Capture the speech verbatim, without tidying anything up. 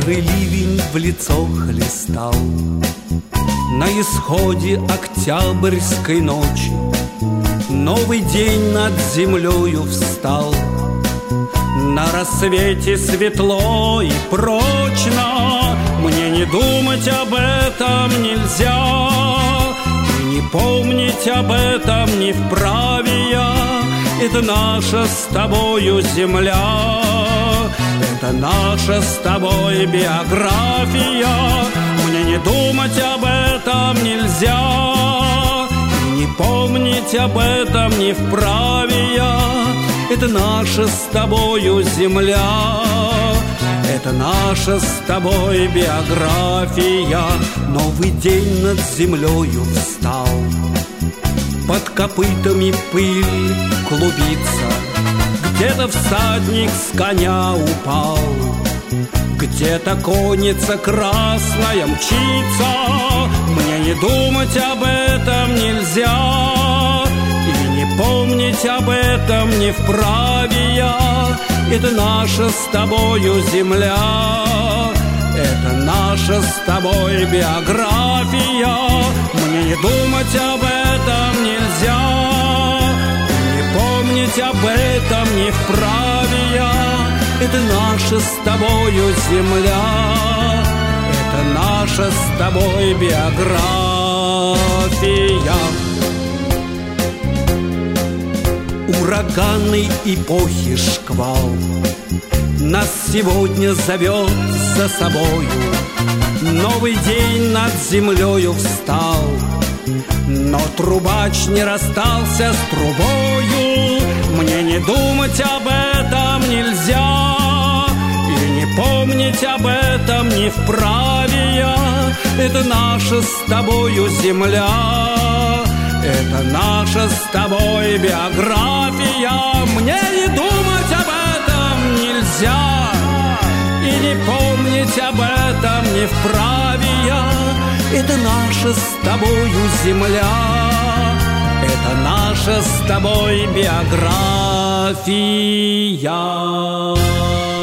Мокрый ливень в лицо хлестал. На исходе октябрьской ночи новый день над землею встал. На рассвете светло и прочно, мне не думать об этом нельзя, и не помнить об этом не вправе я. Это наша с тобою земля, это наша с тобой биография. Мне не думать об этом нельзя, и не помнить об этом не вправе я. Это наша с тобою земля, это наша с тобой биография. Новый день над землею встал. Под копытами пыль клубится, где-то всадник с коня упал, где-то конница красная мчится. Мне не думать об этом нельзя, и не помнить об этом не вправе я. Это наша с тобою земля, это наша с тобой биография. Мне не думать об этом нельзя, и не помнить об этом не вправе я. Это наша с тобою земля, это наша с тобой биография. Ураганной эпохи шквал нас сегодня зовет за собою. Новый день над землею встал, но трубач не расстался с трубою. Мне не думать об этом нельзя, и не помнить об этом не вправе я. Это наша с тобою земля, это наша с тобой биография. Мне не думать об этом нельзя, и не помнить об этом не вправе я. Это наша с тобою земля, это наша с тобой биография.